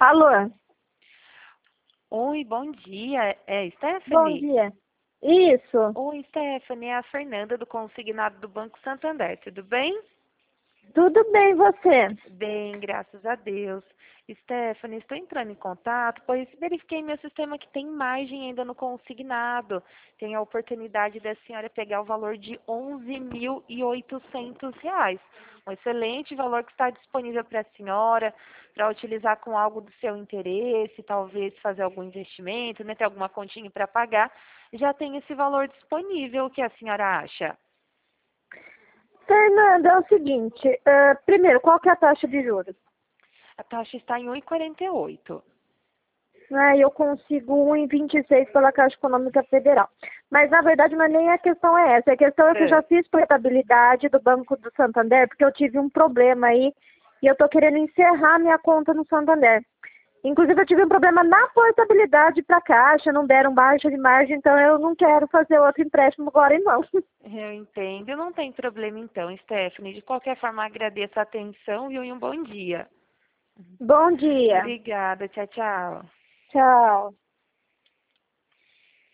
Alô, Oi, bom dia. É bom Stephanie? dia. Isso, Oi, Stephanie, é a Fernanda do Consignado do Banco Santander. Tudo bem? tudo bem você? Bem, graças a Deus. Stephanie, estou entrando em contato, pois verifiquei em meu sistema que tem margem ainda no consignado. Tem a oportunidade da senhora pegar o valor de R$ 11.800. Um excelente valor que está disponível para a senhora, para utilizar com algo do seu interesse, talvez fazer algum investimento, né, ter alguma continha para pagar. Já tem esse valor disponível, o que a senhora acha? Fernanda, é o seguinte, primeiro, qual que é a taxa de juros? A taxa está em 1,48. Eu consigo 1,26 pela Caixa Econômica Federal. Mas, na verdade, não é nem a questão é essa. A questão é que eu já fiz portabilidade do Banco do Santander, porque eu tive um problema aí e eu estou querendo encerrar minha conta no Santander. Inclusive, eu tive um problema na portabilidade para a Caixa, não deram baixa de margem, então eu não quero fazer outro empréstimo agora, não. Eu entendo, não tem problema então, Stephanie. De qualquer forma, agradeço a atenção e um bom dia. Bom dia. Obrigada, tchau, tchau. Tchau.